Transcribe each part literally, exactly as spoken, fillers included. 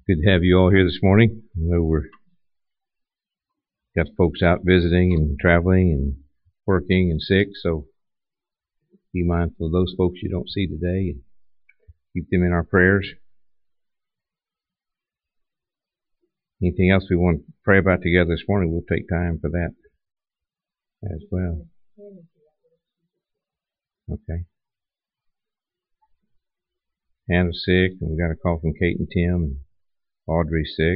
Good to have you all here this morning. I know we're got folks out visiting and traveling and working and sick, so be mindful of those folks you don't see today and keep them in our prayers. Anything else we want to pray about together this morning, we'll take time for that as well. Okay. Hannah's sick, and we got a call from Kate and Tim, and Audrey's sick.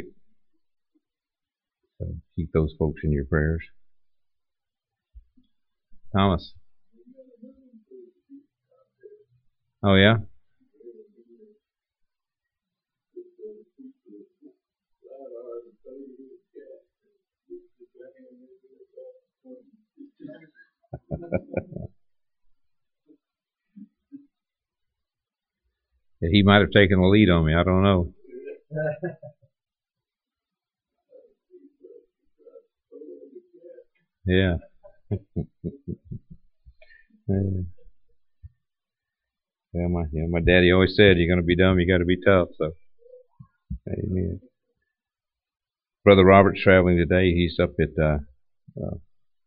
So keep those folks in your prayers. Thomas. Oh, yeah? He might have taken the lead on me. I don't know. Yeah. Yeah, my yeah, my daddy always said, "You're going to be dumb, you got to be tough." So, amen. Brother Robert's traveling today. He's up at uh, uh,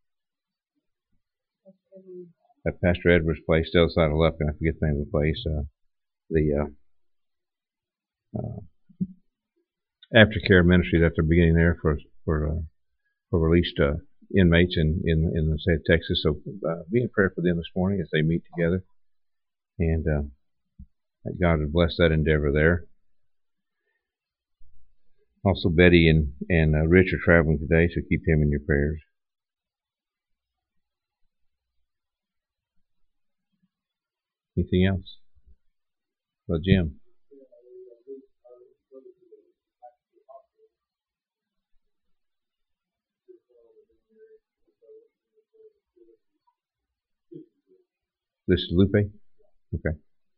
at Pastor Edwards' place, still outside of Lufkin. I forget the name of the place. Uh, the uh, uh, aftercare ministry that they're beginning there for for uh, for released uh, inmates in, in in the state of Texas. So uh, be in prayer for them this morning as they meet together, and uh, that God would bless that endeavor there. Also, Betty and and uh, Rich are traveling today, so keep him in your prayers. Anything else? Well, Jim. This is Lupe? Okay.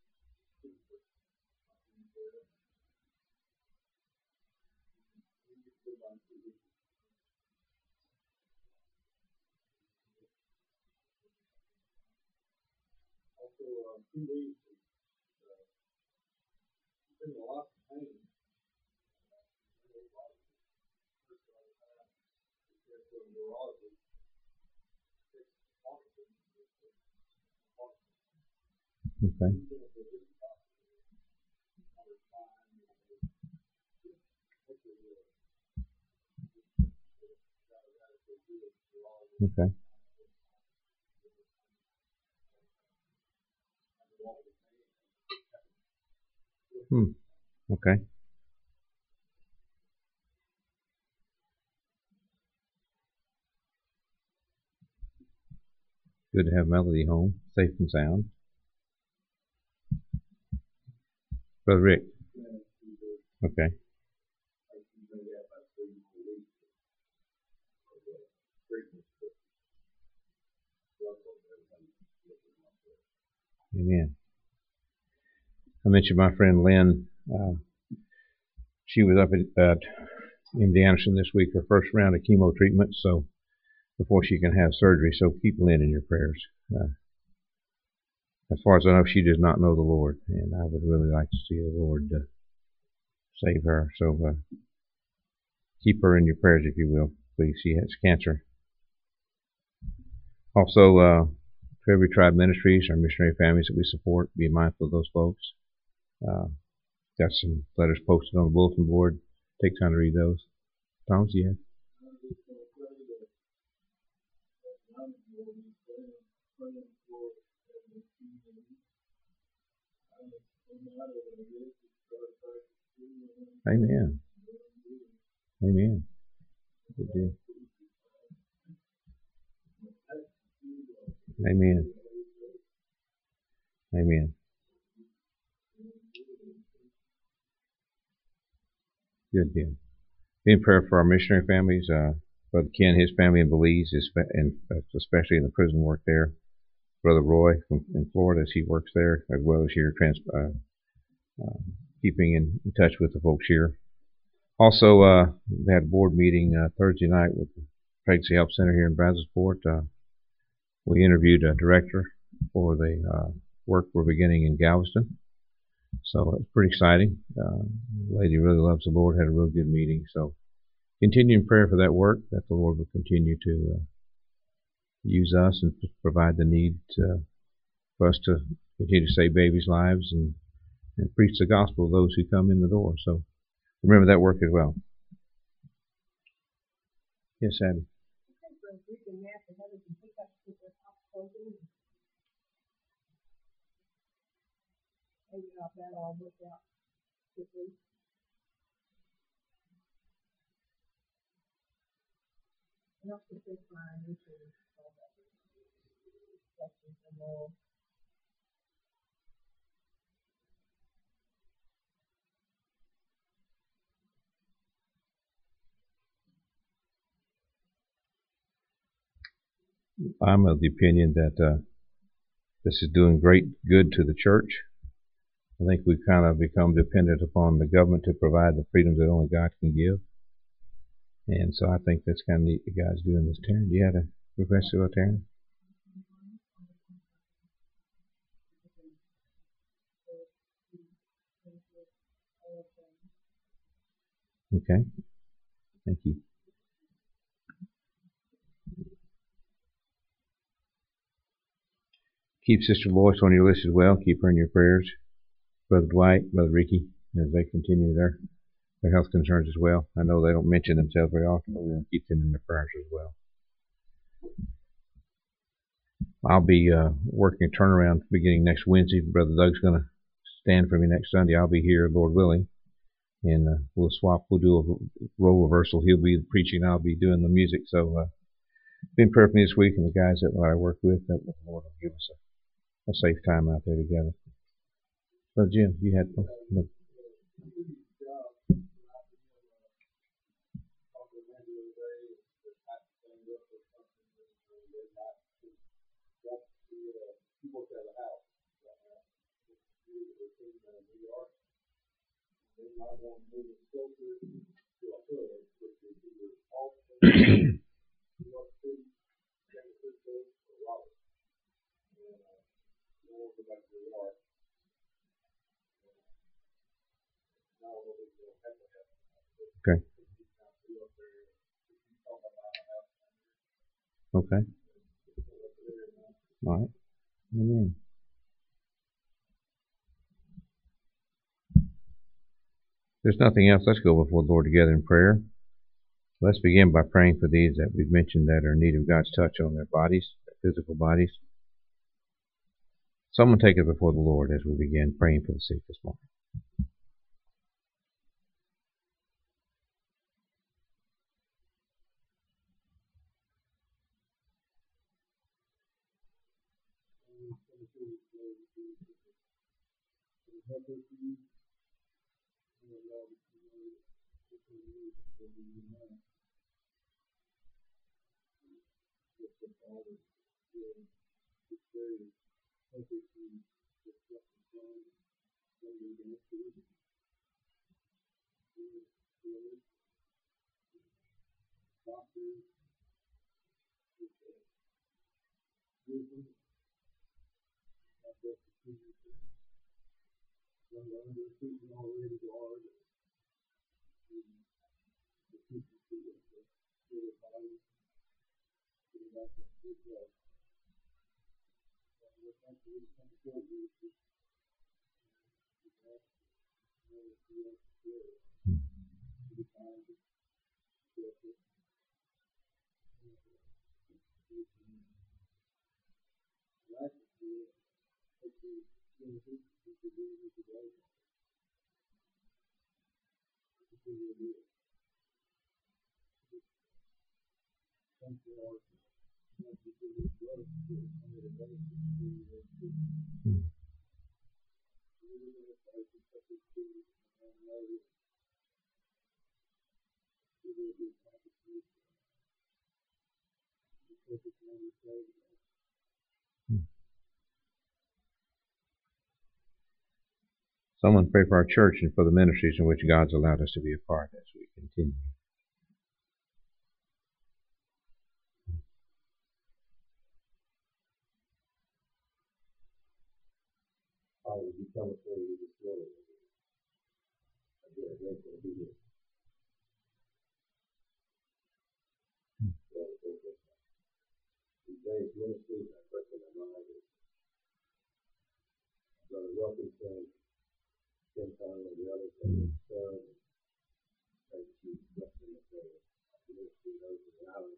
Okay. Okay. Hmm. Okay. Good to have Melody home, safe and sound. Brother Rick. Okay. Amen. I mentioned my friend Lynn. Uh, she was up at, at M D Anderson this week, her first round of chemo treatment, so before she can have surgery. So keep Lynn in your prayers. Uh, as far as I know, she does not know the Lord, and I would really like to see the Lord uh, save her. So uh, keep her in your prayers, if you will, please. She has cancer. Also, uh, Treasury Tribe Ministries, our missionary families that we support, be mindful of those folks. Uh, got some letters posted on the bulletin board. Take time to read those. Thomas, yeah. Amen. Amen. Good deal. Amen. Amen. Good deal. Be in prayer for our missionary families. Uh, Brother Ken, his family in Belize, and especially in the prison work there. Brother Roy from, in Florida, as he works there, as well as here, trans, uh, uh, keeping in, in touch with the folks here. Also, uh, we had a board meeting uh, Thursday night with the Pregnancy Help Center here in Brazosport. Uh, we interviewed a director for the uh, work we're beginning in Galveston. So it's pretty exciting. Uh, the lady really loves the Lord, had a real good meeting. So continue in prayer for that work, that the Lord will continue to uh, use us and provide the need uh, for us to continue to save babies' lives and, and preach the gospel to those who come in the door. So remember that work as well. Yes, Abby. I'm of the opinion that uh, this is doing great good to the church. I think we've kind of become dependent upon the government to provide the freedoms that only God can give. And so I think that's kind of neat the guys doing this. Taryn, do you have a request about Taryn? Okay. Thank you. Keep Sister Lois on your list as well. Keep her in your prayers. Brother Dwight, Brother Ricky, as they continue their, their health concerns as well. I know they don't mention themselves very often, but we're going to keep them in their prayers as well. I'll be uh, working a turnaround beginning next Wednesday. Brother Doug's going to stand for me next Sunday. I'll be here, Lord willing. And uh, we'll swap. We'll do a role reversal. He'll be preaching. I'll be doing the music. So uh, be in prayer for me this week and the guys that I work with. That the Lord will give us a, a safe time out there together. Brother Jim, you had no. Okay. Okay. All right. Amen. There's nothing else. Let's go before the Lord together in prayer. Let's begin by praying for these that we've mentioned that are in need of God's touch on their bodies, their physical bodies. Someone take it before the Lord as we begin praying for the sick this morning. Someone pray for our church and for the ministries in which God's allowed us to be a part as we continue. Father, would you come before you this morning? Again, grateful to be here. Lord, thank you. These days, ministries, I first in my mind is Brother Wilkinson, Tim Conley, and the others that have served. Thank you for blessing us for ministry, those in the island.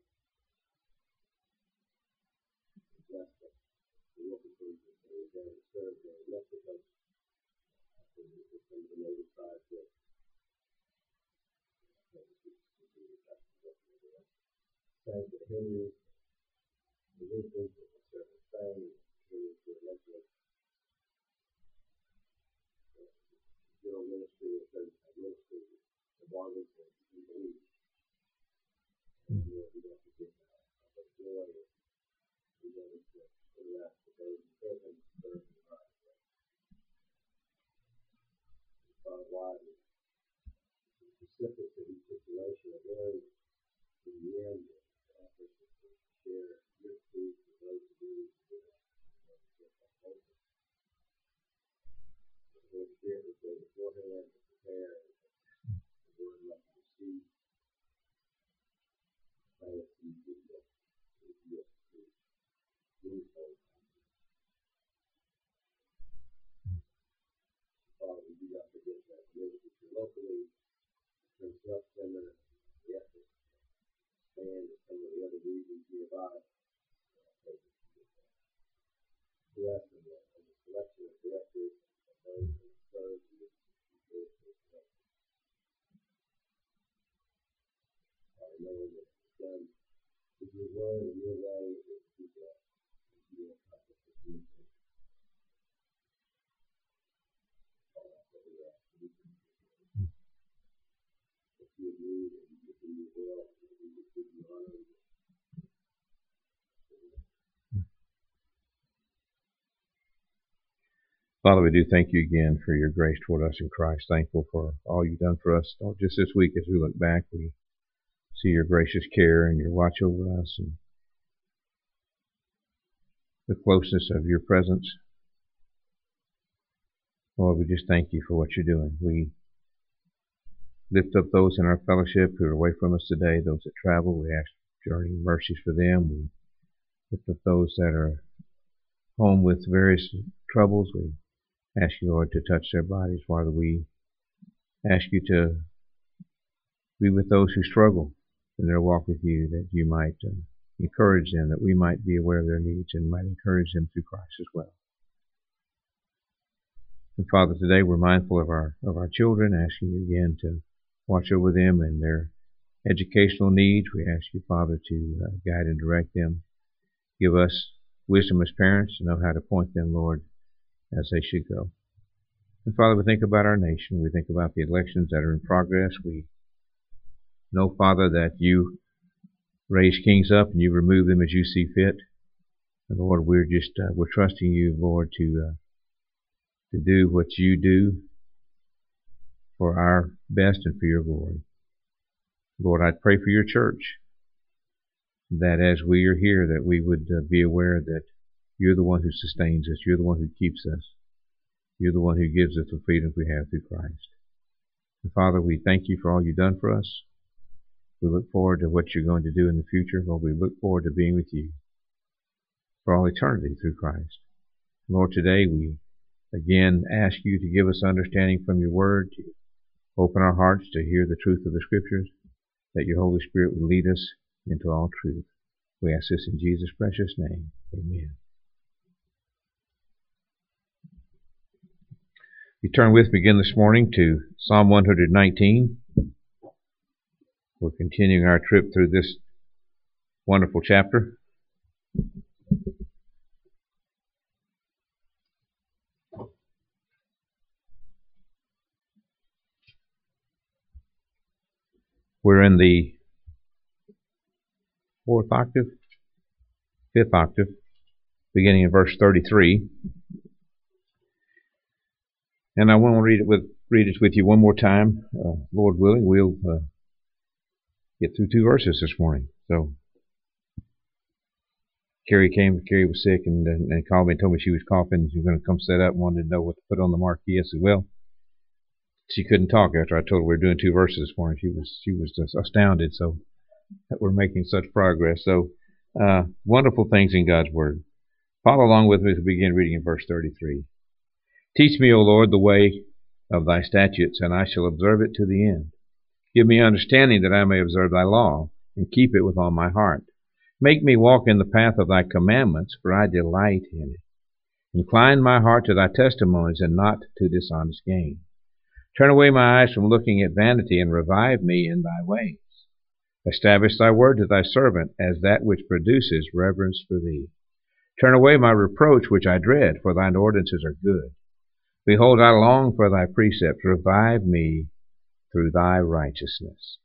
Bless them. The Wilkinsons that are there to serve there in Mexico. Some of the native tribes that thank you, Henry, the Wilkinsons, the servant Spain, Henry, the Leslie, general ministry, the third ministry, the Barnabas, and the Lee. And we don't forget our joy and we want to interact with those in prison, serve in the right way. Father, why the specifics of each situation are very in the end, help us to share your truth with those who do it. The Holy Spirit would go beforehand to prepare the word like to receive. I have seen people with you to move forward. Father, we do not forget that ministry locally, the Health Center, the effort, and some of the other regions nearby. Bless and the, and the selection of directors and those who serve in this ministry. I know that it's done with your word and your way that you bless and you will accomplish the commission. All that that we ask you to do. That you would move and you would do your will and that we would give you honor. Father, we do thank you again for your grace toward us in Christ. Thankful for all you've done for us. Lord, just this week as we look back, we see your gracious care and your watch over us and the closeness of your presence. Lord, we just thank you for what you're doing. We lift up those in our fellowship who are away from us today, those that travel. We ask journeying mercies for them. We lift up those that are home with various troubles. We ask you, Lord, to touch their bodies. Father, we ask you to be with those who struggle in their walk with you, that you might uh, encourage them, that we might be aware of their needs and might encourage them through Christ as well. And Father, today we're mindful of our of our children, asking you again to watch over them and their educational needs. We ask you, Father, to uh, guide and direct them. Give us wisdom as parents to know how to point them, Lord, as they should go. And Father, we think about our nation. We think about the elections that are in progress. We know, Father, that you raise kings up and you remove them as you see fit. And Lord, we're just uh, we're trusting you, Lord, to uh, to do what you do for our best and for your glory. Lord, I pray for your church, that as we are here, that we would uh, be aware that you're the one who sustains us. You're the one who keeps us. You're the one who gives us the freedom we have through Christ. And Father, we thank you for all you've done for us. We look forward to what you're going to do in the future. Lord, we look forward to being with you for all eternity through Christ. Lord, today we again ask you to give us understanding from your word, to open our hearts to hear the truth of the Scriptures, that your Holy Spirit would lead us into all truth. We ask this in Jesus' precious name. Amen. You turn with me again this morning to Psalm one nineteen. We're continuing our trip through this wonderful chapter. We're in the fourth octave, fifth octave, beginning in verse thirty-three. And I want to read it with read it with you one more time. Uh, Lord willing, we'll uh, get through two verses this morning. So, Carrie came. Carrie was sick and, and, and called me and told me she was coughing. She was going to come set up and wanted to know what to put on the marquee. I said, well, she couldn't talk after I told her we were doing two verses this morning. She was she was just astounded. So that we're making such progress. So uh, wonderful things in God's Word. Follow along with me as we begin reading in verse thirty-three. Teach me, O Lord, the way of thy statutes, and I shall observe it to the end. Give me understanding that I may observe thy law, and keep it with all my heart. Make me walk in the path of thy commandments, for I delight in it. Incline my heart to thy testimonies, and not to dishonest gain. Turn away my eyes from looking at vanity, and revive me in thy ways. Establish thy word to thy servant as that which produces reverence for thee. Turn away my reproach which I dread, for thine ordinances are good. Behold, I long for thy precepts. Revive me through thy righteousness.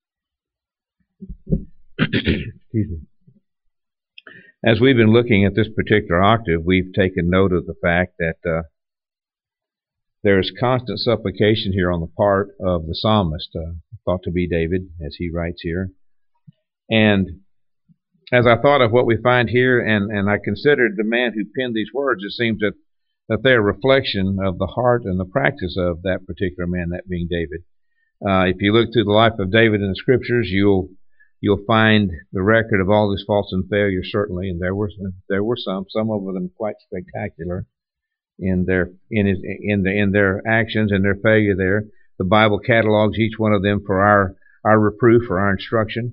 Excuse me. As we've been looking at this particular octave, we've taken note of the fact that uh, there is constant supplication here on the part of the psalmist, uh, thought to be David, as he writes here. And as I thought of what we find here, and, and I considered the man who penned these words, it seems that, that they're a reflection of the heart and the practice of that particular man, that being David. Uh, if you look through the life of David in the Scriptures, you'll you'll find the record of all his faults and failures, certainly, and there were there were some, some of them quite spectacular in their in his in the in their actions and their failure there. The Bible catalogs each one of them for our our reproof, for our instruction.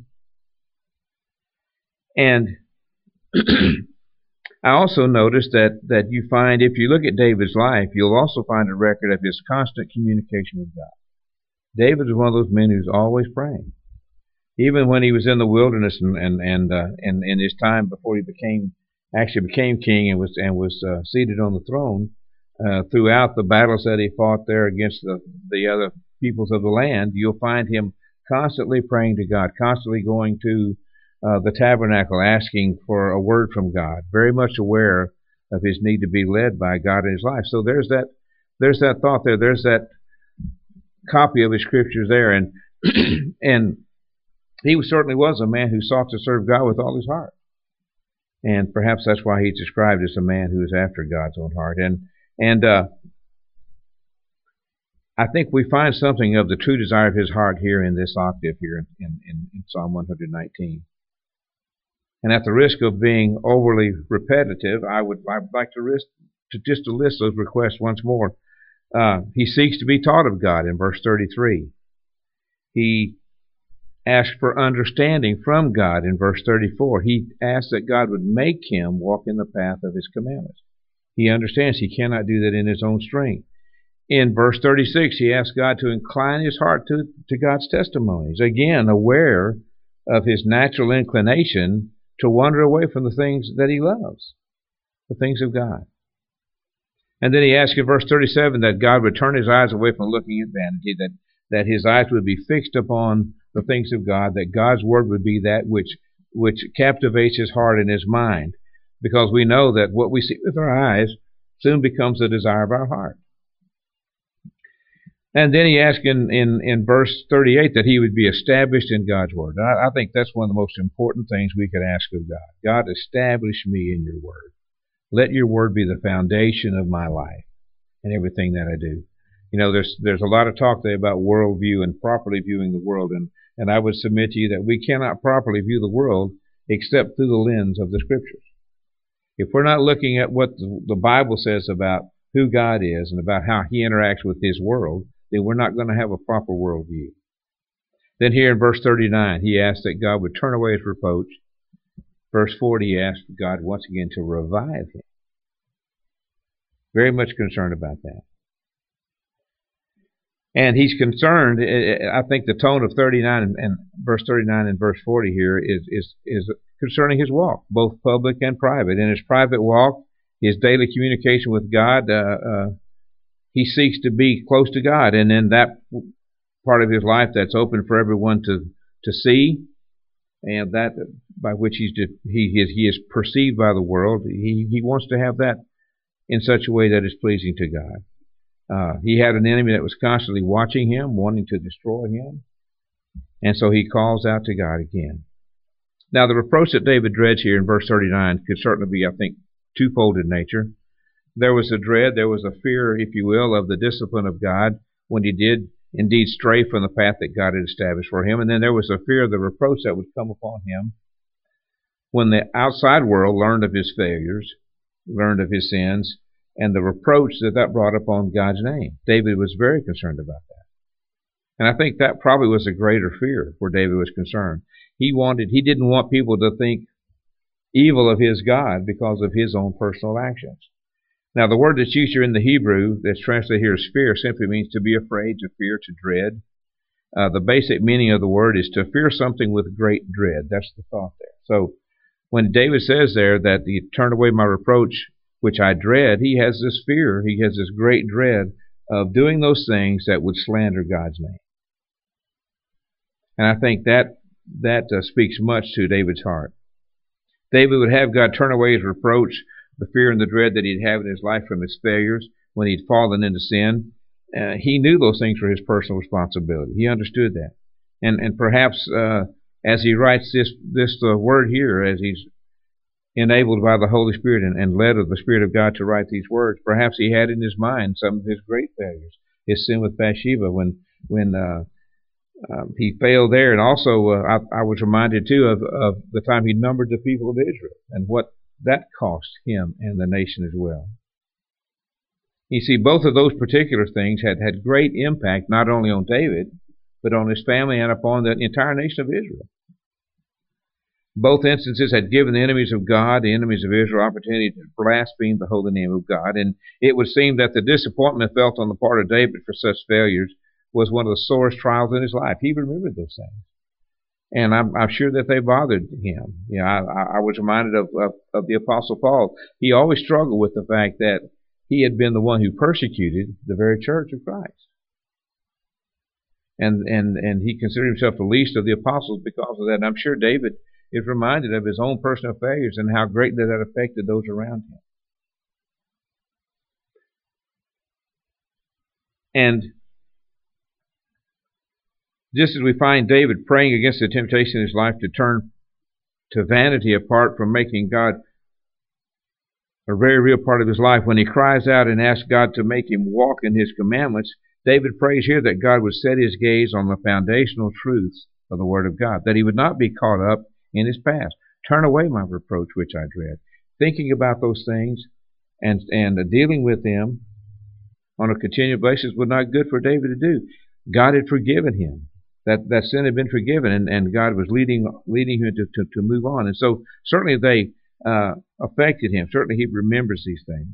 And I also noticed that, that you find, if you look at David's life, you'll also find a record of his constant communication with God. David was one of those men who's always praying. Even when he was in the wilderness and and and, uh, and in his time before he became actually became king and was and was uh, seated on the throne, uh, throughout the battles that he fought there against the the other peoples of the land, you'll find him constantly praying to God, constantly going to Uh, the tabernacle, asking for a word from God, very much aware of his need to be led by God in his life. So there's that, there's that thought there. There's that copy of his scriptures there, and and he was, certainly was a man who sought to serve God with all his heart, and perhaps that's why he's described as a man who is after God's own heart. And and uh, I think we find something of the true desire of his heart here in this octave here in, in, in Psalm one nineteen. And at the risk of being overly repetitive, I would I'd like to, risk, to just to list those requests once more. Uh, he seeks to be taught of God in verse thirty-three. He asks for understanding from God in verse thirty-four. He asks that God would make him walk in the path of his commandments. He understands he cannot do that in his own strength. In verse thirty-six, he asks God to incline his heart to, to God's testimonies. Again, aware of his natural inclination to wander away from the things that he loves, the things of God. And then he asks in verse thirty-seven that God would turn his eyes away from looking at vanity, that, that his eyes would be fixed upon the things of God, that God's word would be that which, which captivates his heart and his mind, because we know that what we see with our eyes soon becomes the desire of our heart. And then he asks in, in, in verse thirty-eight that he would be established in God's word. And I, I think that's one of the most important things we could ask of God. God, establish me in your word. Let your word be the foundation of my life and everything that I do. You know, there's there's a lot of talk there about worldview and properly viewing the world. And, and I would submit to you that we cannot properly view the world except through the lens of the Scriptures. If we're not looking at what the, the Bible says about who God is and about how he interacts with his world, then we're not going to have a proper worldview. Then here in verse thirty-nine, he asks that God would turn away his reproach. Verse forty, he asks God once again to revive him. Very much concerned about that. And he's concerned, I think the tone of thirty-nine and, and verse thirty-nine and verse forty here is, is, is concerning his walk, both public and private. In his private walk, his daily communication with God, uh, uh, he seeks to be close to God, and in that part of his life that's open for everyone to, to see, and that by which he's he is he is perceived by the world, he, he wants to have that in such a way that is pleasing to God. Uh, he had an enemy that was constantly watching him, wanting to destroy him, and so he calls out to God again. Now, the reproach that David dreads here in verse thirty-nine could certainly be, I think, twofold in nature. There was a dread, there was a fear, if you will, of the discipline of God when he did indeed stray from the path that God had established for him. And then there was a fear of the reproach that would come upon him when the outside world learned of his failures, learned of his sins, and the reproach that that brought upon God's name. David was very concerned about that. And I think that probably was a greater fear where David was concerned. He wanted, he didn't want people to think evil of his God because of his own personal actions. Now, the word that's used here in the Hebrew that's translated here as fear simply means to be afraid, to fear, to dread. Uh, the basic meaning of the word is to fear something with great dread. That's the thought there. So when David says there that he turned away my reproach, which I dread, he has this fear, he has this great dread of doing those things that would slander God's name. And I think that that uh, speaks much to David's heart. David would have God turn away his reproach, the fear and the dread that he'd have in his life from his failures when he'd fallen into sin. Uh, he knew those things were his personal responsibility. He understood that. And and perhaps uh, as he writes this this uh, word here, as he's enabled by the Holy Spirit and, and led of the Spirit of God to write these words, perhaps he had in his mind some of his great failures. His sin with Bathsheba when when uh, um, he failed there. And also uh, I, I was reminded too of, of the time he numbered the people of Israel and what that cost him and the nation as well. You see, both of those particular things had, had great impact not only on David, but on his family and upon the entire nation of Israel. Both instances had given the enemies of God, the enemies of Israel, opportunity to blaspheme the holy name of God. And it would seem that the disappointment felt on the part of David for such failures was one of the sorest trials in his life. He remembered those things. And I'm, I'm sure that they bothered him. You know, I, I was reminded of, of, of the Apostle Paul. He always struggled with the fact that he had been the one who persecuted the very church of Christ. And, and, and he considered himself the least of the apostles because of that. And I'm sure David is reminded of his own personal failures and how greatly that affected those around him. And just as we find David praying against the temptation in his life to turn to vanity apart from making God a very real part of his life, when he cries out and asks God to make him walk in his commandments, David prays here that God would set his gaze on the foundational truths of the Word of God, that he would not be caught up in his past. Turn away my reproach, which I dread. Thinking about those things and, and dealing with them on a continual basis was not good for David to do. God had forgiven him. That, that sin had been forgiven, and, and God was leading leading him to, to, to move on. And so certainly they uh, affected him. Certainly he remembers these things.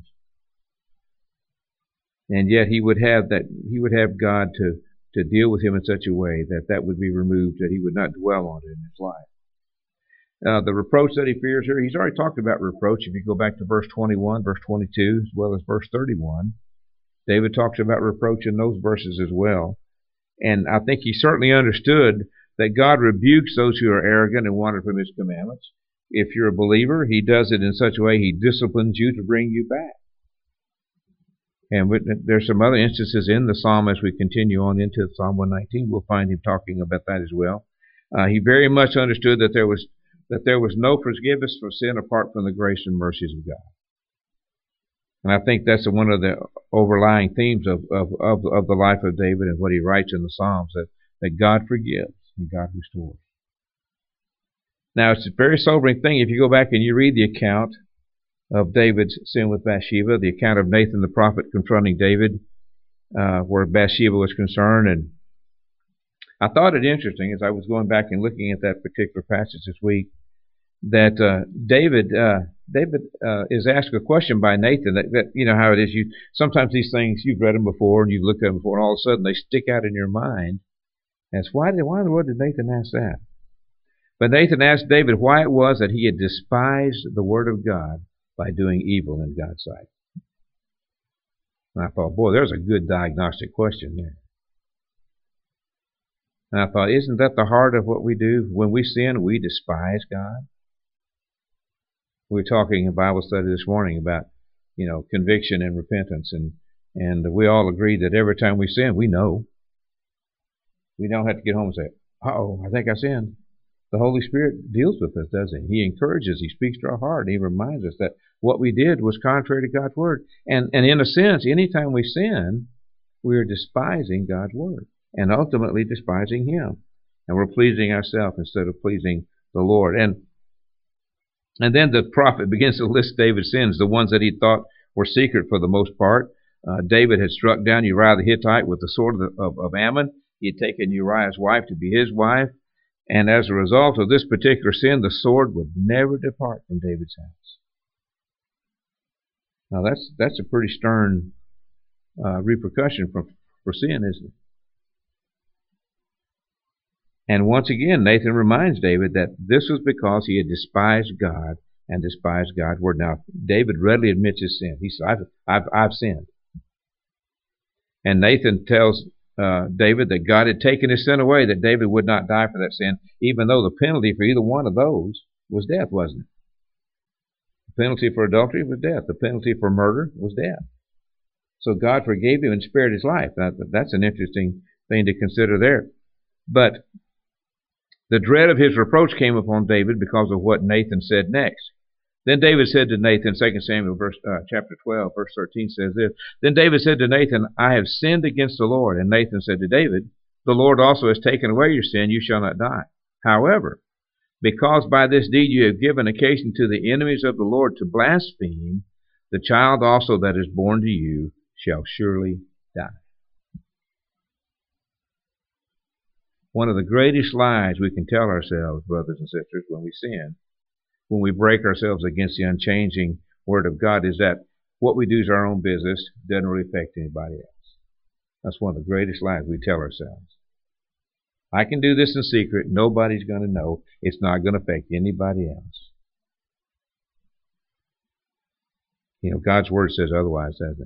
And yet he would have that he would have God to, to deal with him in such a way that that would be removed, that he would not dwell on it in his life. Uh, the reproach that he fears here, he's already talked about reproach. If you go back to verse twenty-one, verse twenty-two, as well as verse thirty-one, David talks about reproach in those verses as well. And I think he certainly understood that God rebukes those who are arrogant and wander from his commandments. If you're a believer, he does it in such a way he disciplines you to bring you back. And there's some other instances in the psalm as we continue on into Psalm one nineteen. We'll find him talking about that as well. Uh, he very much understood that there was that there was no forgiveness for sin apart from the grace and mercies of God. And I think that's one of the overlying themes of, of, of, of the life of David and what he writes in the Psalms, that, that God forgives and God restores. Now, it's a very sobering thing if you go back and you read the account of David's sin with Bathsheba, the account of Nathan the prophet confronting David, uh, where Bathsheba was concerned. And I thought it interesting as I was going back and looking at that particular passage this week, that uh, David uh, David uh, is asked a question by Nathan that, that, you know how it is. You sometimes these things, you've read them before and you've looked at them before, and all of a sudden they stick out in your mind. And it's, why, did, why in the world did Nathan ask that? But Nathan asked David why it was that he had despised the word of God by doing evil in God's sight. And I thought, boy, there's a good diagnostic question there. And I thought, isn't that the heart of what we do? When we sin, we despise God. We were talking in Bible study this morning about, you know, conviction and repentance, and and we all agreed that every time we sin, we know. We don't have to get home and say, uh-oh, I think I sinned. The Holy Spirit deals with us, doesn't he? He encourages, he speaks to our heart, he reminds us that what we did was contrary to God's word. And, and in a sense, anytime we sin, we are despising God's word and ultimately despising him. And we're pleasing ourselves instead of pleasing the Lord. And and then the prophet begins to list David's sins, the ones that he thought were secret for the most part. Uh, David had struck down Uriah the Hittite with the sword of, the, of, of Ammon. He had taken Uriah's wife to be his wife. And as a result of this particular sin, the sword would never depart from David's house. Now that's that's a pretty stern uh, repercussion for, for sin, isn't it? And once again, Nathan reminds David that this was because he had despised God and despised God's word. Now, David readily admits his sin. He said, I've, I've, I've sinned. And Nathan tells uh, David that God had taken his sin away, that David would not die for that sin, even though the penalty for either one of those was death, wasn't it? The penalty for adultery was death. The penalty for murder was death. So God forgave him and spared his life. Now, that's an interesting thing to consider there. But the dread of his reproach came upon David because of what Nathan said next. Then David said to Nathan, Second Samuel verse, uh, chapter twelve, verse thirteen says this, Then David said to Nathan, I have sinned against the Lord. And Nathan said to David, The Lord also has taken away your sin, you shall not die. However, because by this deed you have given occasion to the enemies of the Lord to blaspheme, the child also that is born to you shall surely die. One of the greatest lies we can tell ourselves, brothers and sisters, when we sin, when we break ourselves against the unchanging Word of God, is that what we do is our own business, doesn't really affect anybody else. That's one of the greatest lies we tell ourselves. I can do this in secret. Nobody's going to know. It's not going to affect anybody else. You know, God's Word says otherwise, doesn't it?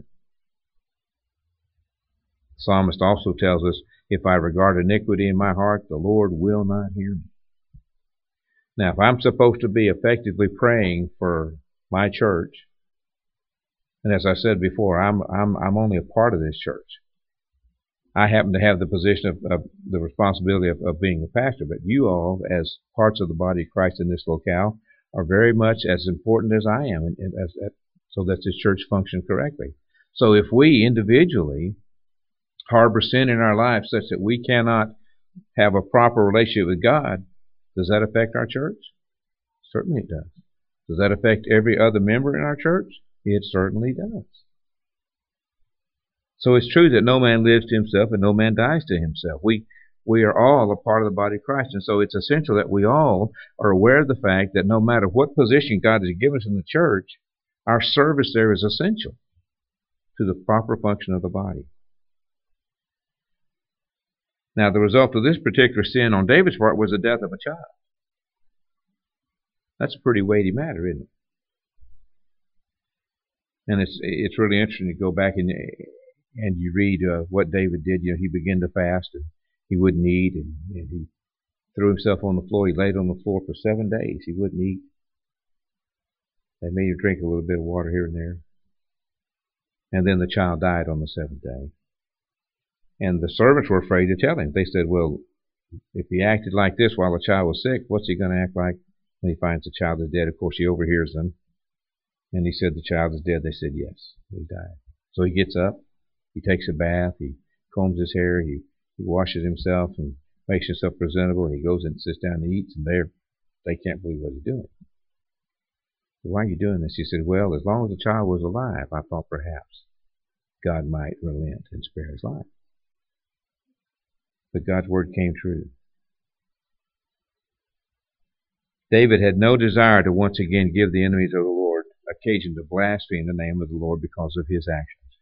The psalmist also tells us, if I regard iniquity in my heart, the Lord will not hear me. Now, if I'm supposed to be effectively praying for my church, and as I said before, I'm I'm I'm only a part of this church. I happen to have the position of, of the responsibility of, of being a pastor, but you all, as parts of the body of Christ in this locale, are very much as important as I am, and, and as, as, so that this church functions correctly. So if we individually harbor sin in our lives such that we cannot have a proper relationship with God, does that affect our church? Certainly it does. Does that affect every other member in our church? It certainly does. So it's true that no man lives to himself and no man dies to himself. We we are all a part of the body of Christ, and so it's essential that we all are aware of the fact that no matter what position God has given us in the church, our service there is essential to the proper function of the body. Now, the result of this particular sin on David's part was the death of a child. That's a pretty weighty matter, isn't it? And it's it's really interesting to go back and and you read uh, what David did. You know, he began to fast, and he wouldn't eat, and, and he threw himself on the floor. He laid on the floor for seven days. He wouldn't eat. They made him drink a little bit of water here and there. And then the child died on the seventh day. And the servants were afraid to tell him. They said, well, if he acted like this while the child was sick, what's he going to act like when he finds the child is dead? Of course, he overhears them. And he said, the child is dead. They said, yes, he died. So he gets up. He takes a bath. He combs his hair. He, he washes himself and makes himself presentable. He goes and sits down and eats. And they're, they can't believe what he's doing. So why are you doing this? He said, well, as long as the child was alive, I thought perhaps God might relent and spare his life. But God's word came true. David had no desire to once again give the enemies of the Lord occasion to blaspheme the name of the Lord because of his actions.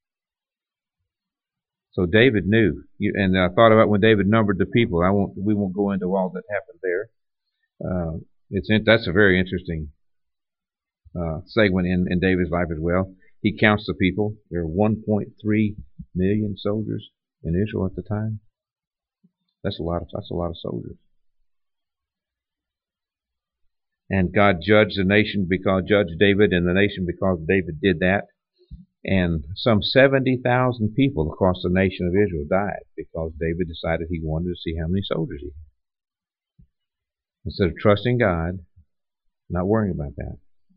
So David knew, and I thought about when David numbered the people. I won't. We won't go into all that happened there. Uh, it's that's a very interesting uh, segment in, in David's life as well. He counts the people. There are one point three million soldiers in Israel at the time. That's a lot of that's a lot of soldiers. And God judged the nation because judged David and the nation because David did that. And some seventy thousand people across the nation of Israel died because David decided he wanted to see how many soldiers he had. instead of trusting God, not worrying about that.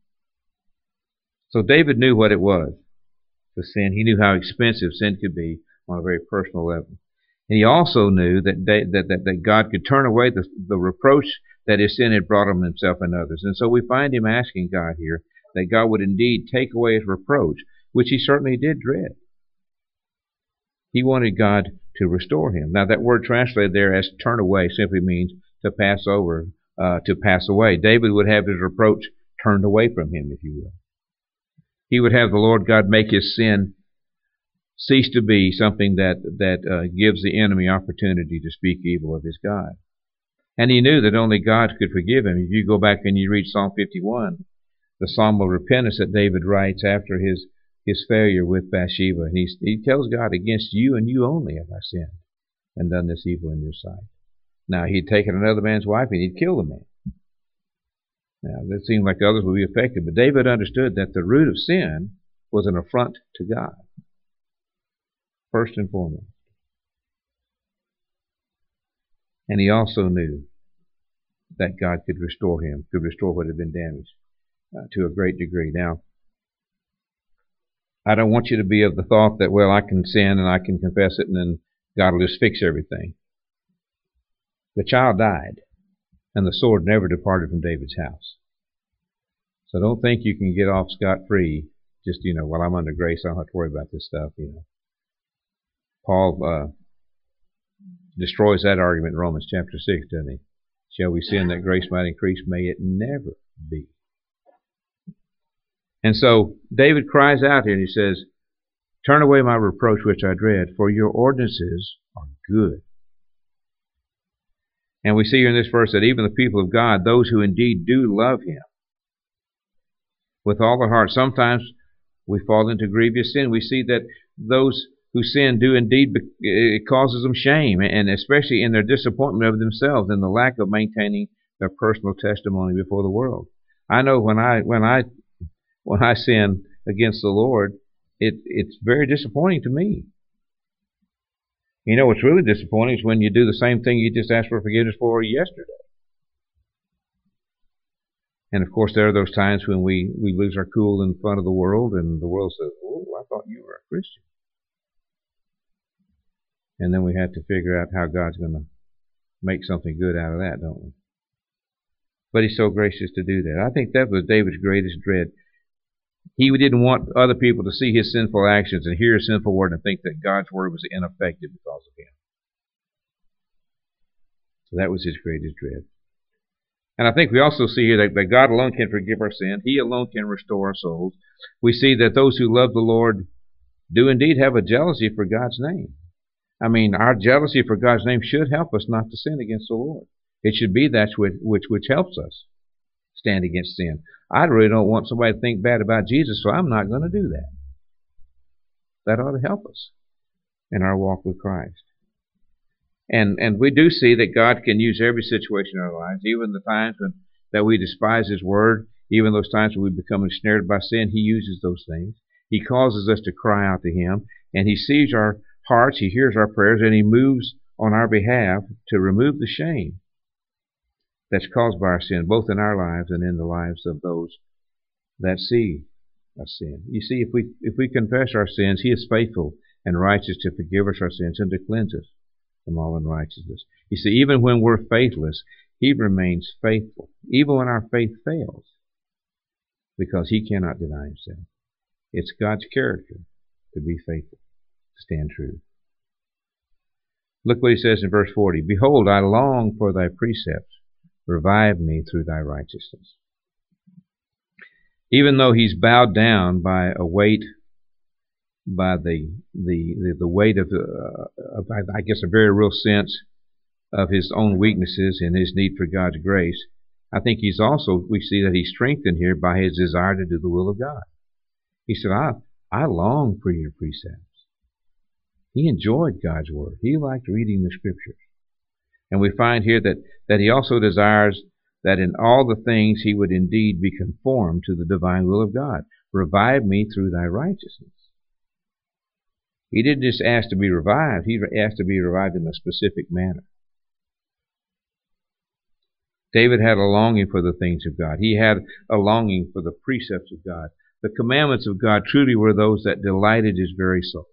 So David knew what it was to sin. He knew how expensive sin could be on a very personal level. And he also knew that that, that, that God could turn away the, the reproach that his sin had brought on himself and others. And so we find him asking God here that God would indeed take away his reproach, which he certainly did dread. He wanted God to restore him. Now that word translated there as turn away simply means to pass over, uh, to pass away. David would have his reproach turned away from him, if you will. He would have the Lord God make his sin cease to be something that, that uh, gives the enemy opportunity to speak evil of his God. And he knew that only God could forgive him. If you go back and you read Psalm fifty-one, the Psalm of repentance that David writes after his, his failure with Bathsheba, and he, he tells God, against you and you only have I sinned and done this evil in your sight. Now, he'd taken another man's wife and he'd killed the man. Now, it seemed like others would be affected, but David understood that the root of sin was an affront to God, first and foremost. And he also knew that God could restore him, could restore what had been damaged uh, to a great degree. Now, I don't want you to be of the thought that, well, I can sin and I can confess it and then God will just fix everything. The child died, and the sword never departed from David's house. So don't think you can get off scot-free just, you know, well, I'm under grace, I don't have to worry about this stuff, you know. Paul uh, destroys that argument in Romans chapter six, doesn't he? Shall we sin that grace might increase? May it never be. And so David cries out here and he says, turn away my reproach which I dread, for your ordinances are good. And we see here in this verse that even the people of God, those who indeed do love him with all their heart, sometimes we fall into grievous sin. We see that those who sin do indeed, it causes them shame, and especially in their disappointment of themselves and the lack of maintaining their personal testimony before the world. I know when I when I when I sin against the Lord, it it's very disappointing to me. You know what's really disappointing is when you do the same thing you just asked for forgiveness for yesterday. And of course, there are those times when we, we lose our cool in front of the world, and the world says, "Oh, I thought you were a Christian." And then we have to figure out how God's going to make something good out of that, don't we? But he's so gracious to do that. I think that was David's greatest dread. He didn't want other people to see his sinful actions and hear his sinful word and think that God's word was ineffective because of him. So that was his greatest dread. And I think we also see here that, that God alone can forgive our sin. He alone can restore our souls. We see that those who love the Lord do indeed have a jealousy for God's name. I mean, our jealousy for God's name should help us not to sin against the Lord. It should be that which, which, which helps us stand against sin. I really don't want somebody to think bad about Jesus, so I'm not going to do that. That ought to help us in our walk with Christ. And and we do see that God can use every situation in our lives, even the times when that we despise his word, even those times when we become ensnared by sin. He uses those things. He causes us to cry out to him, and he sees our hearts, he hears our prayers, and he moves on our behalf to remove the shame that's caused by our sin, both in our lives and in the lives of those that see us sin. You see, if we if we confess our sins, he is faithful and righteous to forgive us our sins and to cleanse us from all unrighteousness. You see, even when we're faithless, he remains faithful, even when our faith fails, because he cannot deny himself. It's God's character to be faithful, to stand true. Look what he says in verse forty. Behold, I long for thy precepts. Revive me through thy righteousness. Even though he's bowed down by a weight, by the the the, the weight of, uh, of, I guess, a very real sense of his own weaknesses and his need for God's grace, I think he's also, we see that he's strengthened here by his desire to do the will of God. He said, I, I long for your precepts. He enjoyed God's word. He liked reading the scriptures. And we find here that, that he also desires that in all the things he would indeed be conformed to the divine will of God. Revive me through thy righteousness. He didn't just ask to be revived. He asked to be revived in a specific manner. David had a longing for the things of God. He had a longing for the precepts of God. The commandments of God truly were those that delighted his very soul.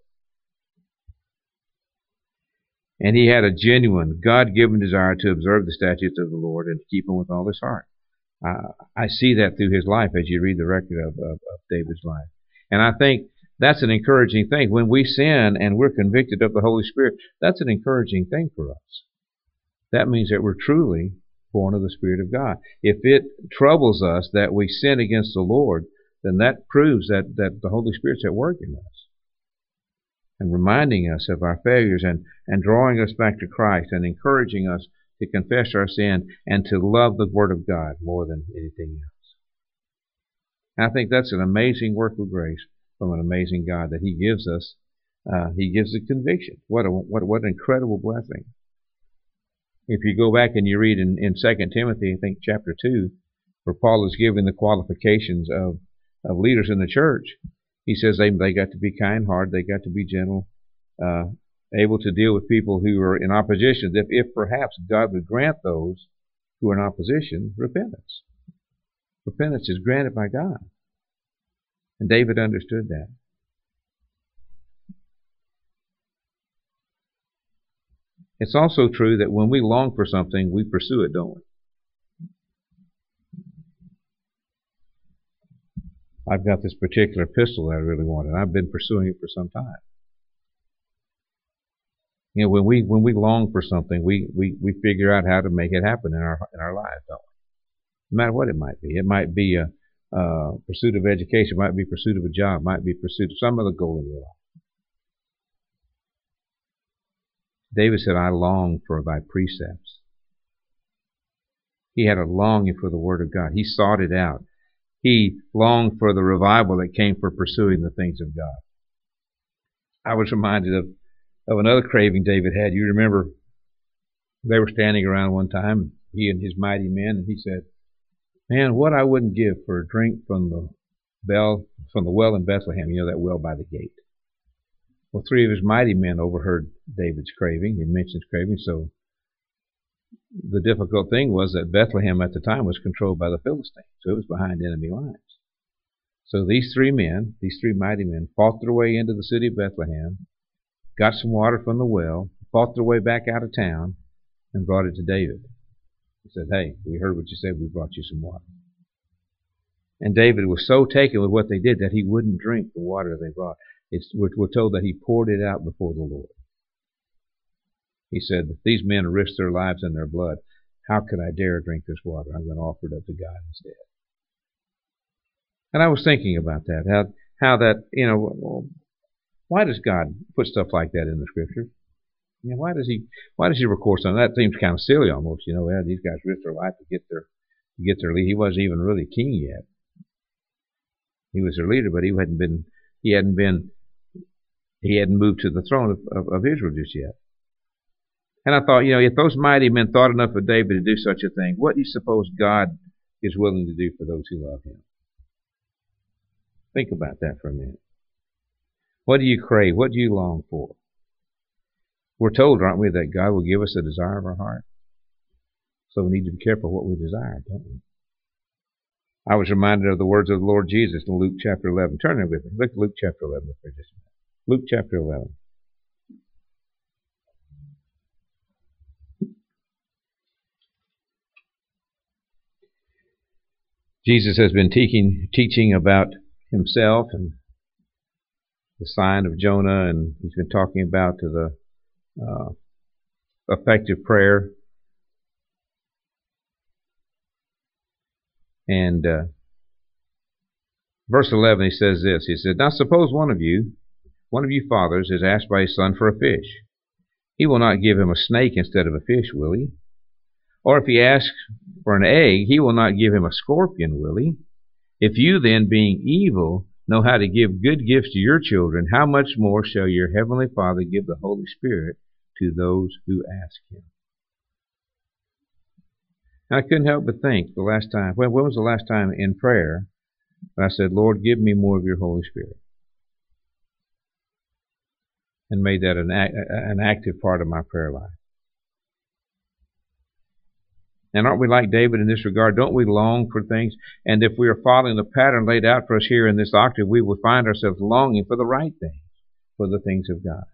And he had a genuine, God-given desire to observe the statutes of the Lord and to keep them with all his heart. Uh, I see that through his life as you read the record of, of, of David's life. And I think that's an encouraging thing. When we sin and we're convicted of the Holy Spirit, that's an encouraging thing for us. That means that we're truly born of the Spirit of God. If it troubles us that we sin against the Lord, then that proves that, that the Holy Spirit's at work in us and reminding us of our failures and, and drawing us back to Christ and encouraging us to confess our sin and to love the Word of God more than anything else. And I think that's an amazing work of grace from an amazing God that He gives us. Uh, he gives a conviction. What a what what an incredible blessing! If you go back and you read in, in Second Timothy, I think chapter two, where Paul is giving the qualifications of, of leaders in the church, he says they they got to be kind-hearted, they got to be gentle, uh, able to deal with people who are in opposition. If, if perhaps God would grant those who are in opposition repentance. Repentance is granted by God. And David understood that. It's also true that when we long for something, we pursue it, don't we? I've got this particular pistol that I really want, and I've been pursuing it for some time. You know, when we when we long for something, we, we, we figure out how to make it happen in our in our lives, don't we? No matter what it might be. It might be a uh, pursuit of education, it might be pursuit of a job, it might be pursuit of some other goal in your life. David said, I long for thy precepts. He had a longing for the Word of God. He sought it out. He longed for the revival that came for pursuing the things of God. I was reminded of, of another craving David had. You remember they were standing around one time, he and his mighty men, and he said, man, what I wouldn't give for a drink from the bell, from the well in Bethlehem, you know, that well by the gate. Well, three of his mighty men overheard David's craving. He mentioned his craving. So the difficult thing was that Bethlehem at the time was controlled by the Philistines. So it was behind enemy lines. So these three men, these three mighty men, fought their way into the city of Bethlehem, got some water from the well, fought their way back out of town, and brought it to David. He said, hey, we heard what you said. We brought you some water. And David was so taken with what they did that he wouldn't drink the water they brought. It's, we're, we're told that he poured it out before the Lord. He said, these men risked their lives and their blood. How could I dare drink this water? I'm going to offer it up to God instead. And I was thinking about that, how how that, you know, well, why does God put stuff like that in the Scriptures? You know, why does he why does he record something? That seems kind of silly almost, you know, yeah, these guys risked their life to get their to get their lead. He wasn't even really king yet. He was their leader, but he hadn't been he hadn't been He hadn't moved to the throne of, of, of Israel just yet. And I thought, you know, if those mighty men thought enough of David to do such a thing, what do you suppose God is willing to do for those who love Him? Think about that for a minute. What do you crave? What do you long for? We're told, aren't we, that God will give us the desire of our heart? So we need to be careful what we desire, don't we? I was reminded of the words of the Lord Jesus in Luke chapter eleven. Turn there with me. Look at Luke chapter eleven with me just a minute. Luke chapter eleven. Jesus has been teaching, teaching about himself and the sign of Jonah, and he's been talking about to the uh, effective prayer. And uh, verse eleven, he says this. He said, now suppose one of you, one of you fathers, is asked by his son for a fish. He will not give him a snake instead of a fish, will he? Or if he asks for an egg, he will not give him a scorpion, will he? If you then, being evil, know how to give good gifts to your children, how much more shall your heavenly Father give the Holy Spirit to those who ask him? And I couldn't help but think the last time, when, when was the last time in prayer I said, Lord, give me more of your Holy Spirit? And made that an, an active part of my prayer life. And aren't we like David in this regard? Don't we long for things? And if we are following the pattern laid out for us here in this octave, we will find ourselves longing for the right things, for the things of God.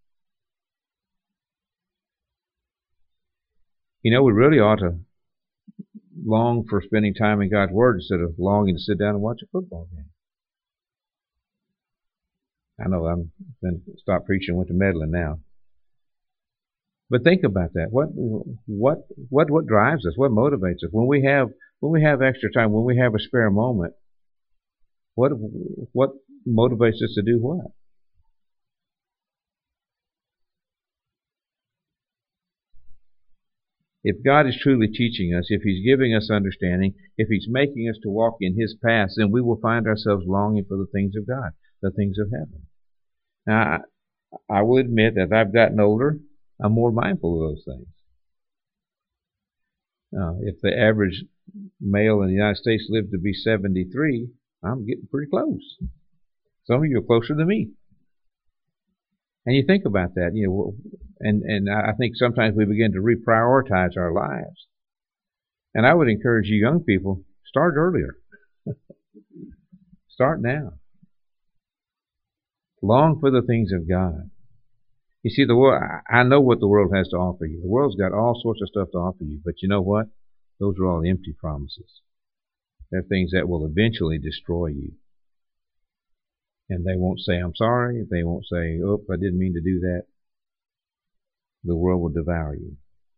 You know, we really ought to long for spending time in God's Word instead of longing to sit down and watch a football game. I know I'm going to stop preaching and went to meddling now. But think about that. What what what what drives us? What motivates us? When we have when we have extra time, when we have a spare moment, what what motivates us to do what? If God is truly teaching us, if He's giving us understanding, if He's making us to walk in His paths, then we will find ourselves longing for the things of God, the things of heaven. Now, I, I will admit that as I've gotten older, I'm more mindful of those things. Now, if the average male in the United States lived to be seventy-three, I'm getting pretty close. Some of you are closer than me. And you think about that, you know, and, and I think sometimes we begin to reprioritize our lives. And I would encourage you young people, start earlier. Start now. Long for the things of God. You see, the world, I know what the world has to offer you. The world's got all sorts of stuff to offer you, but you know what? Those are all empty promises. They're things that will eventually destroy you. And they won't say, I'm sorry. They won't say, oh, I didn't mean to do that. The world will devour you.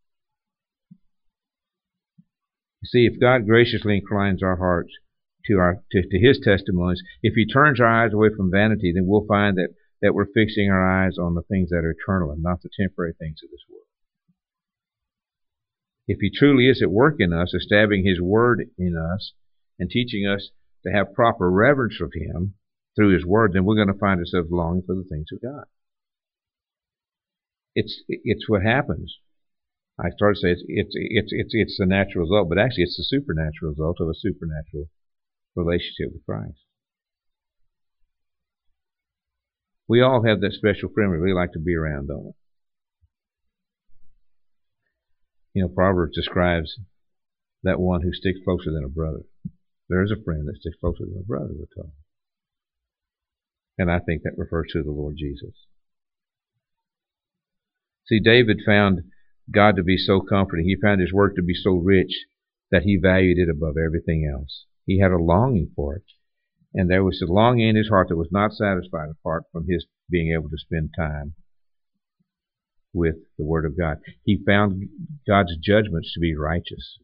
You see, if God graciously inclines our hearts to our to, to His testimonies, if He turns our eyes away from vanity, then we'll find that, that we're fixing our eyes on the things that are eternal and not the temporary things of this world. If He truly is at work in us, establishing His Word in us, and teaching us to have proper reverence of Him through His Word, then we're going to find ourselves longing for the things of God. It's it's what happens. I started to say it's it's it's it's it's the natural result, but actually it's the supernatural result of a supernatural relationship with Christ. We all have that special friend we really like to be around, don't we? You know, Proverbs describes that one who sticks closer than a brother. There is a friend that sticks closer than a brother, we're told. And I think that refers to the Lord Jesus. See, David found God to be so comforting. He found His Word to be so rich that he valued it above everything else. He had a longing for it. And there was a longing in his heart that was not satisfied apart from his being able to spend time with the Word of God. He found God's judgments to be righteous.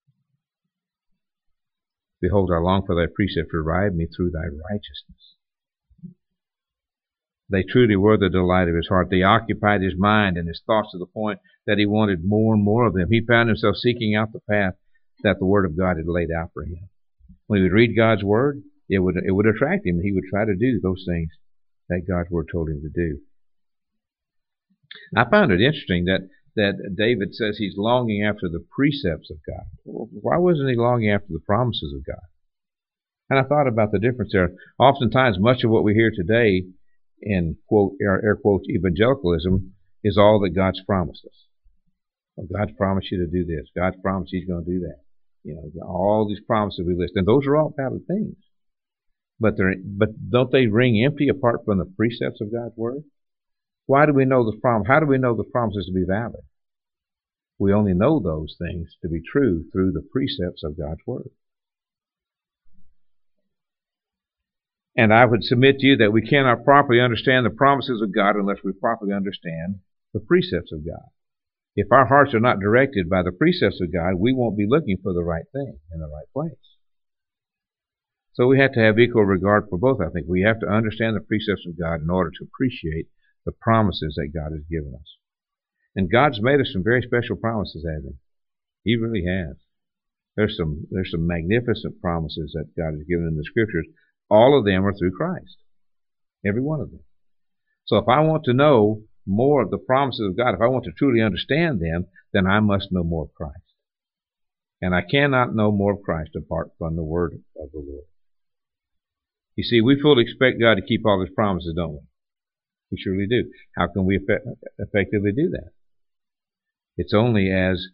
Behold, I long for thy precepts, revive me through thy righteousness. They truly were the delight of his heart. They occupied his mind and his thoughts to the point that he wanted more and more of them. He found himself seeking out the path that the Word of God had laid out for him. When he would read God's Word, it would it would attract him. He would try to do those things that God's Word told him to do. I found it interesting that, that David says he's longing after the precepts of God. Well, why wasn't he longing after the promises of God? And I thought about the difference there. Oftentimes, much of what we hear today in quote air, air quotes evangelicalism is all that God's promised us. Well, God's promised you to do this. God's promised He's going to do that. You know, all these promises we list, and those are all valid things. But they're but don't they ring empty apart from the precepts of God's Word? Why do we know the promise? How do we know the promises to be valid? We only know those things to be true through the precepts of God's Word. And I would submit to you that we cannot properly understand the promises of God unless we properly understand the precepts of God. If our hearts are not directed by the precepts of God, we won't be looking for the right thing in the right place. So we have to have equal regard for both, I think. We have to understand the precepts of God in order to appreciate the promises that God has given us. And God's made us some very special promises, hasn't He? He really has. There's some, there's some magnificent promises that God has given in the Scriptures. All of them are through Christ. Every one of them. So if I want to know more of the promises of God, if I want to truly understand them, then I must know more of Christ. And I cannot know more of Christ apart from the Word of the Lord. You see, we fully expect God to keep all His promises, don't we? We surely do. How can we effect- effectively do that? It's only as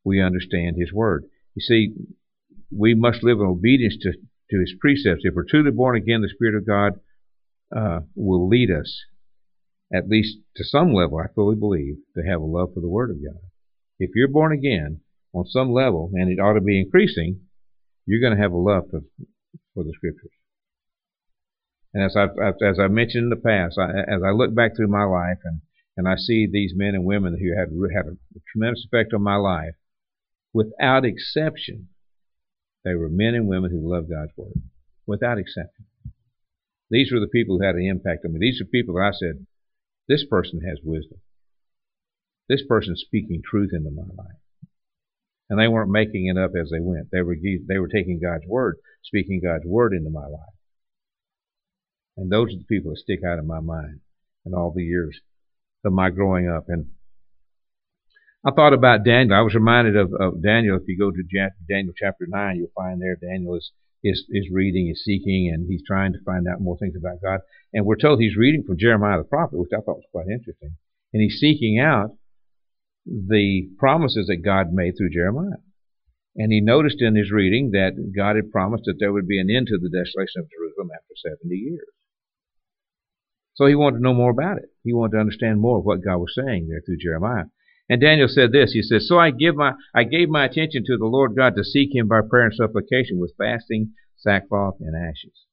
we understand His Word. You see, we must live in obedience to, to His precepts. If we're truly born again, the Spirit of God uh, will lead us, at least to some level, I fully believe, to have a love for the Word of God. If you're born again on some level, and it ought to be increasing, you're going to have a love for, for the Scriptures. And as I've, as I mentioned in the past, I, as I look back through my life and, and I see these men and women who had, had a tremendous effect on my life, without exception, they were men and women who loved God's Word. Without exception. These were the people who had an impact on me. These are people that I said, this person has wisdom. This person's speaking truth into my life. And they weren't making it up as they went. They were, they were taking God's Word, speaking God's Word into my life. And those are the people that stick out in my mind in all the years of my growing up. And I thought about Daniel. I was reminded of, of Daniel. If you go to Daniel chapter nine, you'll find there Daniel is, is, is reading, is seeking, and he's trying to find out more things about God. And we're told he's reading from Jeremiah the prophet, which I thought was quite interesting. And he's seeking out the promises that God made through Jeremiah. And he noticed in his reading that God had promised that there would be an end to the desolation of Jerusalem after seventy years. So he wanted to know more about it. He wanted to understand more of what God was saying there through Jeremiah. And Daniel said this, he says, So I give my I gave my attention to the Lord God to seek Him by prayer and supplication with fasting, sackcloth, and ashes.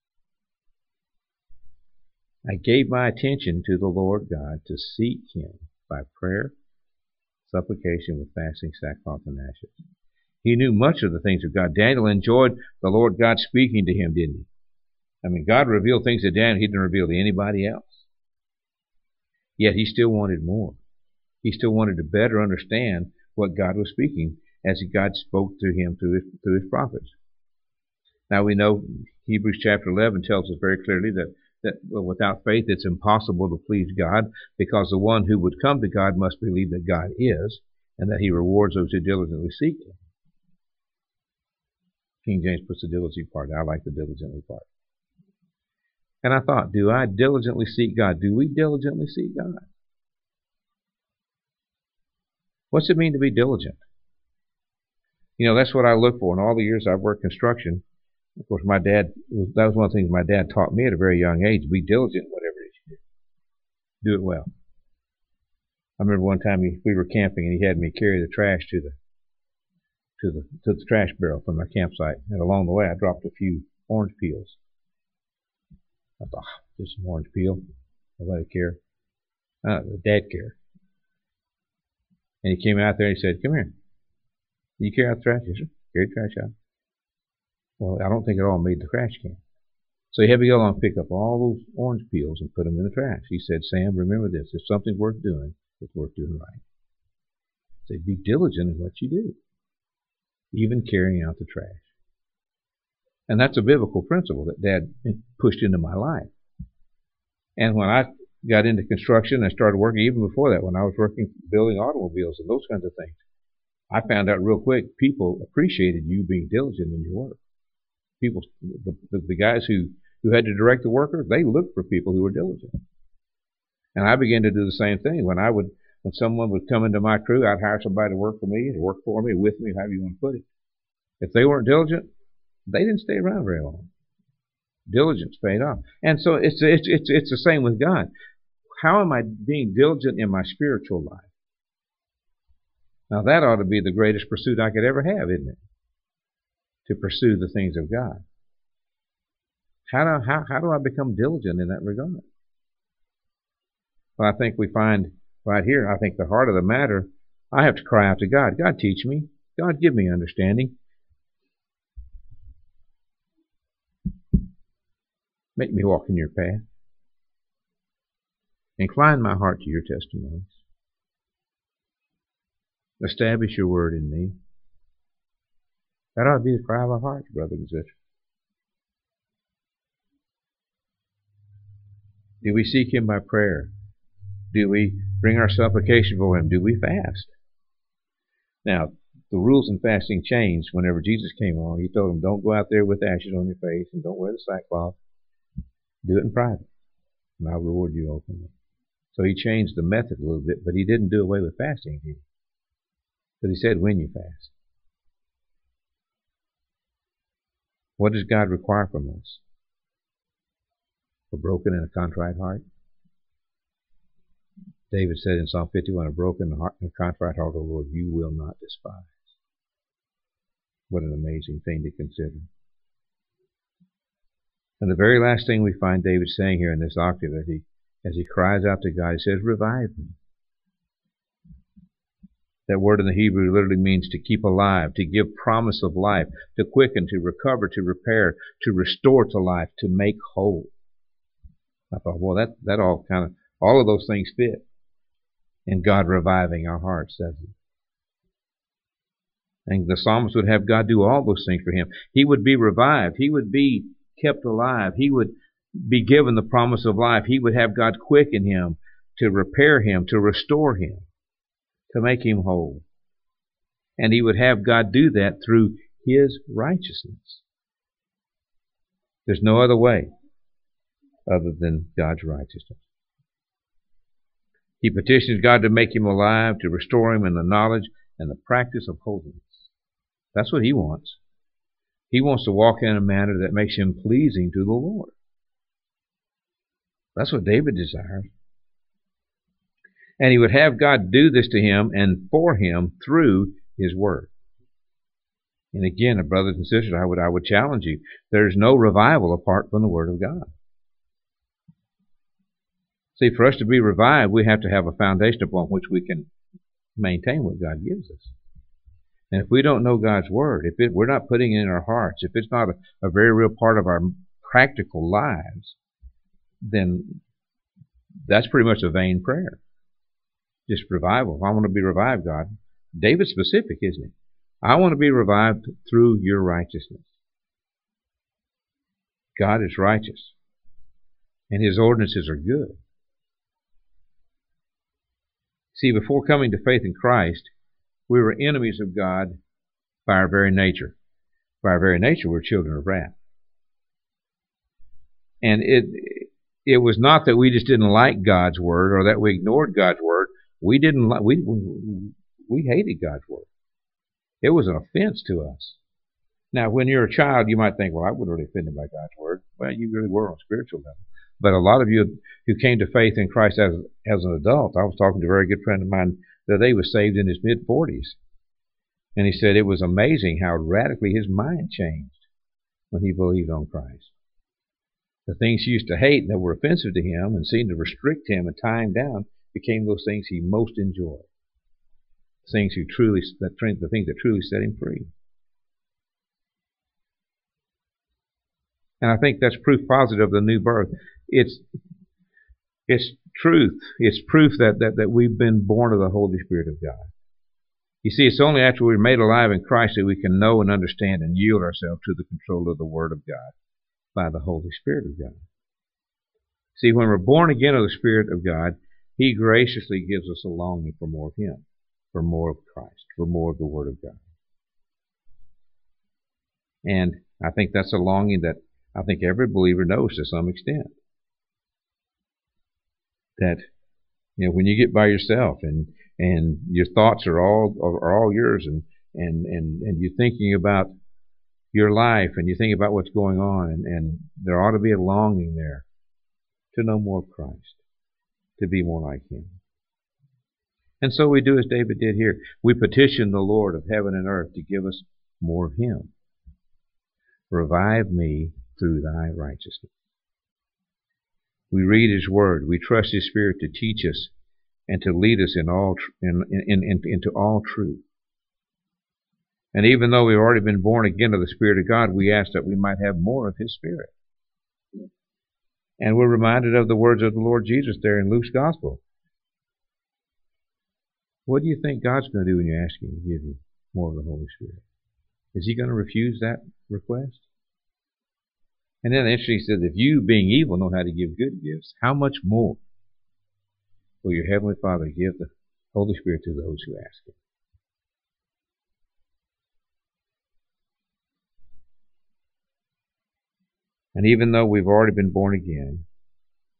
I gave my attention to the Lord God to seek Him by prayer, supplication with fasting, sackcloth, and ashes. He knew much of the things of God. Daniel enjoyed the Lord God speaking to him, didn't he? I mean, God revealed things to Daniel He didn't reveal to anybody else. Yet he still wanted more. He still wanted to better understand what God was speaking as God spoke to him through his, through his prophets. Now we know Hebrews chapter eleven tells us very clearly that, that well, without faith it's impossible to please God, because the one who would come to God must believe that God is, and that He rewards those who diligently seek Him. King James puts the diligently part. I like the diligently part. And I thought, do I diligently seek God? Do we diligently seek God? What's it mean to be diligent? You know, that's what I look for. In all the years I've worked construction, of course, my dad, that was one of the things my dad taught me at a very young age. Be diligent in whatever it is you do. Do it well. I remember one time he, we were camping and he had me carry the trash to the to the to the trash barrel from our campsite. And along the way, I dropped a few orange peels. I thought, just an orange peel. Nobody care. Uh, Dad cared. And he came out there and he said, "Come here. You carry out the trash?" Yes, sir. Carry the trash out. Well, I don't think it all made the trash can. So he had me go along and pick up all those orange peels and put them in the trash. He said, "Sam, remember this. If something's worth doing, it's worth doing right." He said, "Be diligent in what you do, even carrying out the trash." And that's a biblical principle that Dad pushed into my life. And when I got into construction and started working, even before that, when I was working building automobiles and those kinds of things, I found out real quick people appreciated you being diligent in your work. People, the, the, the guys who, who had to direct the workers, they looked for people who were diligent. And I began to do the same thing. When I would, when someone would come into my crew, I'd hire somebody to work for me, to work for me, with me, however you want to put it. If they weren't diligent, they didn't stay around very long. Diligence paid off. And so it's, it's, it's, it's the same with God. How am I being diligent in my spiritual life? Now that ought to be the greatest pursuit I could ever have, isn't it? To pursue the things of God. How do, how, how do I become diligent in that regard? Well, I think we find right here, I think the heart of the matter, I have to cry out to God. God, teach me. God, give me understanding. Make me walk in your path. Incline my heart to your testimonies. Establish your word in me. That ought to be the cry of our hearts, brothers and sisters. Do we seek Him by prayer? Do we bring our supplication before Him? Do we fast? Now, the rules in fasting changed whenever Jesus came along. He told them, don't go out there with ashes on your face and don't wear the sackcloth. Do it in private, and I'll reward you openly. So He changed the method a little bit, but He didn't do away with fasting, did He? But he said when you fast. What does God require from us? A broken and a contrite heart? David said in Psalm fifty-one, a broken heart and a contrite heart, O Lord, you will not despise. What an amazing thing to consider. And the very last thing we find David saying here in this octave, as he, as he cries out to God, he says, revive me. That word in the Hebrew literally means to keep alive, to give promise of life, to quicken, to recover, to repair, to restore to life, to make whole. I thought, well, that, that all kind of, all of those things fit in God reviving our hearts, doesn't it? And the psalmist would have God do all those things for him. He would be revived. He would be kept alive. He would be given the promise of life. He would have God quicken him, to repair him, to restore him, to make him whole. And he would have God do that through his righteousness. There's no other way other than God's righteousness. He petitions God to make him alive, to restore him in the knowledge and the practice of holiness. That's what he wants. He wants to walk in a manner that makes him pleasing to the Lord. That's what David desires. And he would have God do this to him and for him through his word. And again, brothers and sisters, I would, I would challenge you. There's no revival apart from the word of God. See, for us to be revived, we have to have a foundation upon which we can maintain what God gives us. And if we don't know God's word, if it, we're not putting it in our hearts, if it's not a, a very real part of our practical lives, then that's pretty much a vain prayer. Just revival. I want to be revived, God. David's specific, isn't he? I want to be revived through your righteousness. God is righteous, and his ordinances are good. See, before coming to faith in Christ, we were enemies of God by our very nature. By our very nature, we're children of wrath. And it it was not that we just didn't like God's word or that we ignored God's word. We didn't like, we we hated God's word. It was an offense to us. Now, when you're a child, you might think, well, I wasn't really offended by God's word. Well, you really were on a spiritual level. But a lot of you who came to faith in Christ as as an adult, I was talking to a very good friend of mine the other day, was saved in his mid-forties. And he said it was amazing how radically his mind changed when he believed on Christ. The things he used to hate and that were offensive to him and seemed to restrict him and tie him down became those things he most enjoyed. Things who truly, that, the things that truly set him free. And I think that's proof positive of the new birth. It's it's truth. It's proof that, that, that we've been born of the Holy Spirit of God. You see, it's only after we're made alive in Christ that we can know and understand and yield ourselves to the control of the Word of God by the Holy Spirit of God. See, when we're born again of the Spirit of God, he graciously gives us a longing for more of him, for more of Christ, for more of the Word of God. And I think that's a longing that I think every believer knows to some extent. That, you know, when you get by yourself and and your thoughts are all are all yours, and and and and you're thinking about your life and you think about what's going on, and, and there ought to be a longing there to know more of Christ, to be more like him. And so we do as David did here. We petition the Lord of heaven and earth to give us more of him. Revive me through thy righteousness. We read his word. We trust his Spirit to teach us and to lead us in all in, in, in, into all truth. And even though we've already been born again of the Spirit of God, we ask that we might have more of his Spirit. And we're reminded of the words of the Lord Jesus there in Luke's Gospel. What do you think God's going to do when you ask him to give you more of the Holy Spirit? Is he going to refuse that request? And then interesting, he says, if you, being evil, know how to give good gifts, how much more will your Heavenly Father give the Holy Spirit to those who ask him? And even though we've already been born again,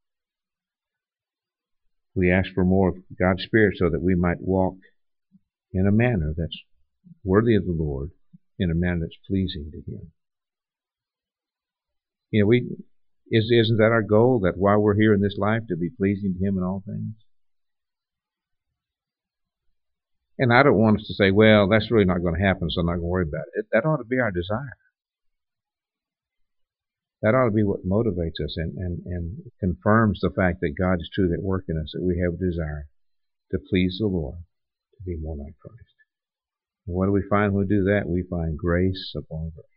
we ask for more of God's Spirit so that we might walk in a manner that's worthy of the Lord, in a manner that's pleasing to Him. You know, we is, isn't that our goal, that while we're here in this life, to be pleasing to Him in all things? And I don't want us to say, well, that's really not going to happen, so I'm not going to worry about it. That ought to be our desire. That ought to be what motivates us and, and, and confirms the fact that God is truly at work in us, that we have a desire to please the Lord, to be more like Christ. And what do we find when we do that? We find grace upon grace.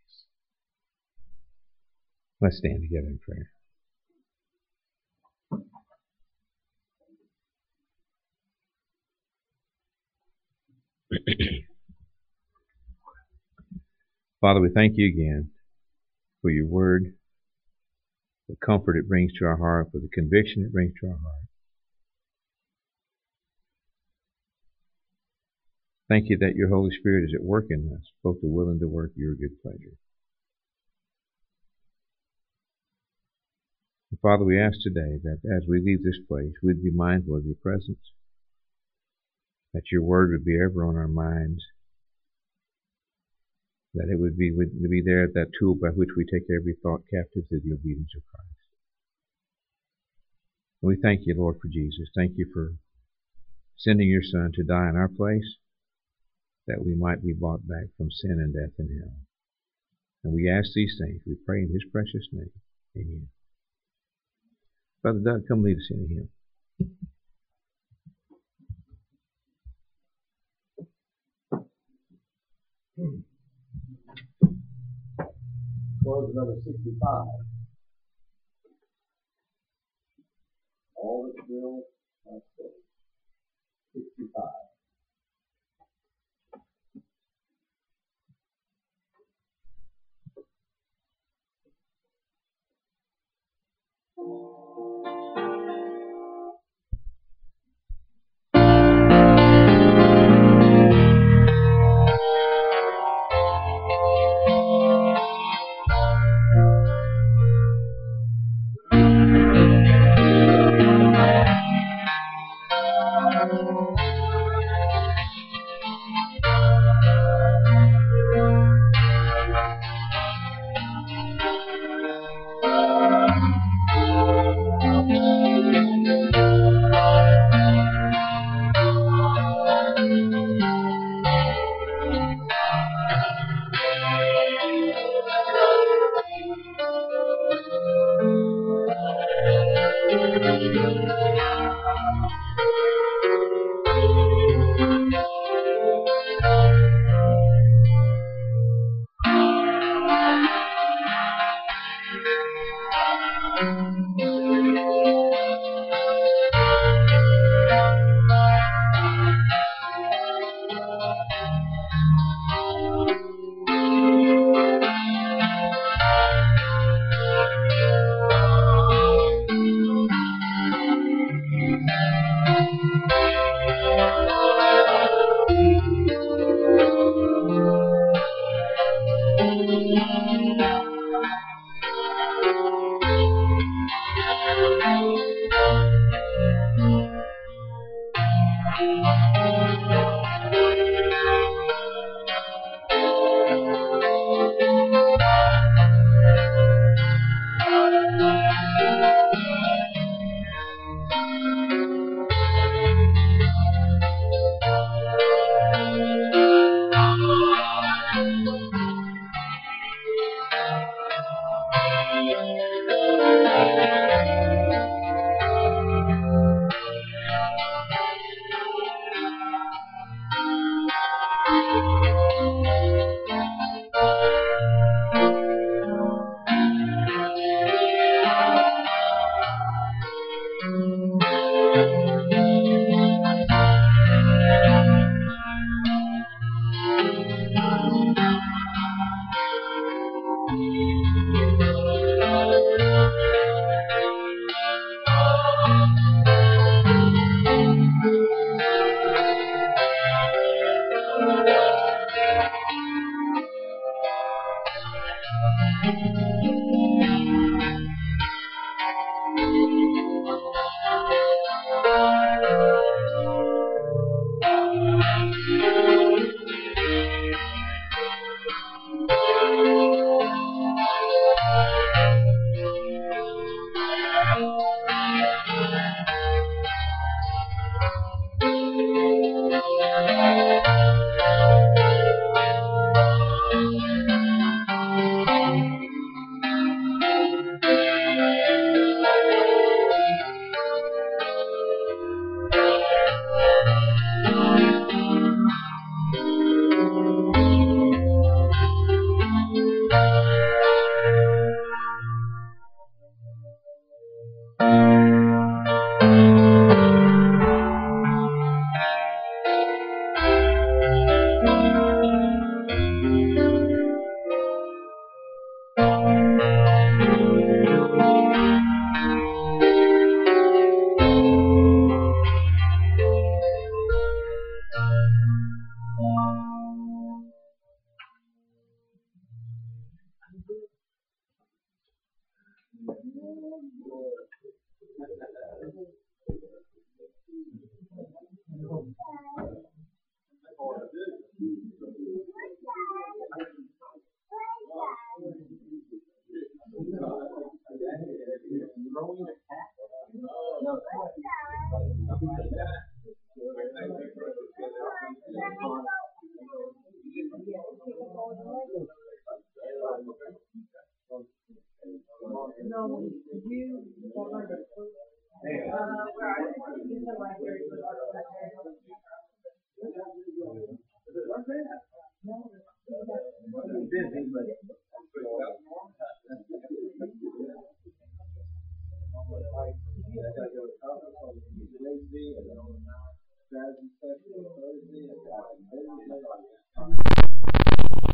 Let's stand together in prayer. Father, we thank you again for your word, the comfort it brings to our heart, for the conviction it brings to our heart. Thank you that your Holy Spirit is at work in us, both to will and to work your good pleasure. And Father, we ask today that as we leave this place, we'd be mindful of your presence, that your word would be ever on our minds, that it would be, would be there, that tool by which we take every thought captive to the obedience of Christ. And we thank you, Lord, for Jesus. Thank you for sending your Son to die in our place, that we might be bought back from sin and death and hell. And we ask these things. We pray in his precious name. Amen. Brother Doug, come lead us in a hymn. Close number sixty-five. All that's built, that's built. sixty-five. Thank you. Wednesday, and then on Thursday, and on Thursday, and on Thursday.